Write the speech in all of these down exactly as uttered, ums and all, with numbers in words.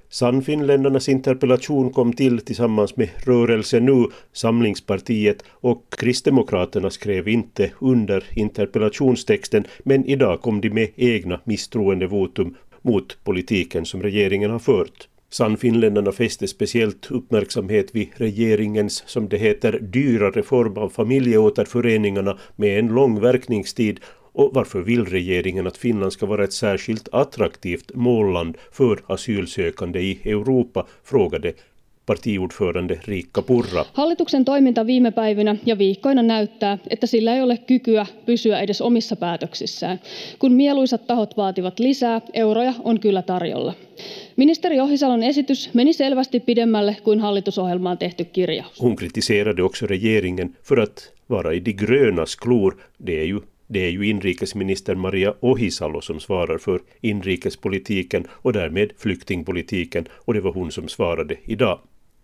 Sannfinländarnas interpellation kom till tillsammans med Rörelse Nu, Samlingspartiet och Kristdemokraterna skrev inte under interpellationstexten, men idag kom de med egna misstroendevotum mot politiken som regeringen har fört. Sannfinländarna fäste speciellt uppmärksamhet vid regeringens, som det heter, dyra reform av familjeåterföreningarna med en lång verkningstid. Och varför vill regeringen att Finland ska vara ett särskilt attraktivt målland för asylsökande i Europa, frågade partiordförande Riikka Purra. Hallituksen toiminta viime päivinä ja viikkoina näyttää, että sillä ei ole kykyä pysyä edes omissa päätöksissään. Kun mieluisat tahot vaativat lisää, euroja on kyllä tarjolla. Ministeri Ohisalon esitys meni selvästi pidemmälle kuin hallitusohjelmaan tehty kirjaus. Hon kritiserade också regeringen för att vara i de grönas klor. Det är ju Det är ju inrikesminister Maria Ohisalo som svarar för inrikespolitiken och därmed flyktingpolitiken, och det var hon som svarade idag.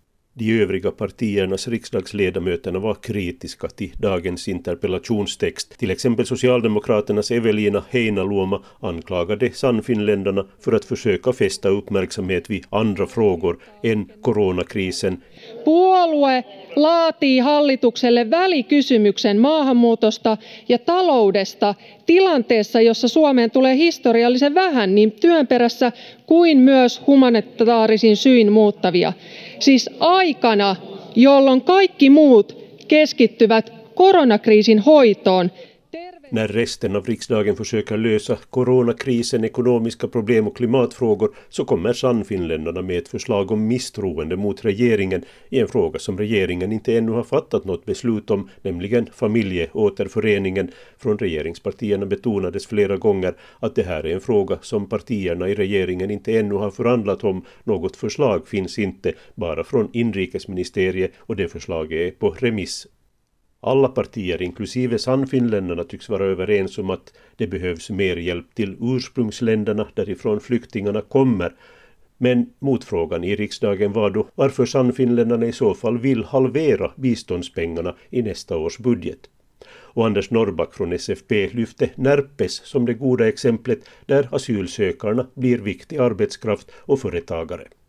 De övriga partiernas riksdagsledamöterna var kritiska till dagens interpellationstext. Till exempel Socialdemokraternas Evelina Heinäluoma anklagade Sannfinländarna för att försöka fästa uppmärksamhet vid andra frågor än coronakrisen. Puolue laatii hallitukselle välikysymyksen maahanmuutosta ja taloudesta tilanteessa, jossa Suomeen tulee historiallisen vähän niin työn perässä kuin myös humanitaarisin syin muuttavia. Siis aikana, jolloin kaikki muut keskittyvät koronakriisin hoitoon. När resten av riksdagen försöker lösa coronakrisen, ekonomiska problem och klimatfrågor, så kommer Sannfinländarna med ett förslag om misstroende mot regeringen i en fråga som regeringen inte ännu har fattat något beslut om, nämligen familjeåterföreningen. Från regeringspartierna betonades flera gånger att det här är en fråga som partierna i regeringen inte ännu har förhandlat om. Något förslag finns inte, bara från inrikesministeriet, och det förslaget är på remiss. Alla partier, inklusive Sannfinländarna, tycks vara överens om att det behövs mer hjälp till ursprungsländerna därifrån flyktingarna kommer. Men motfrågan i riksdagen var då varför Sannfinländarna i så fall vill halvera biståndspengarna i nästa års budget. Och Anders Norrback från S F P lyfte Närpes som det goda exemplet där asylsökarna blir viktig arbetskraft och företagare.